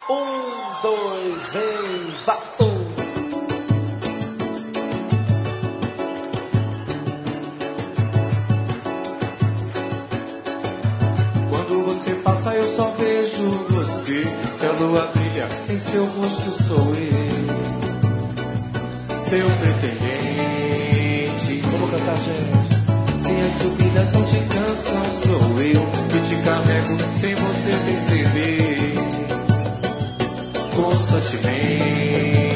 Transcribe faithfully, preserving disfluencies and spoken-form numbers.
Um, dois, vem, vá, um. Quando você passa eu só vejo você. Se a lua brilha em seu rosto sou eu, seu pretendente. Vamos cantar, gente. Se as subidas não te cansam, sou eu que te carrego sem você perceber. Constantemente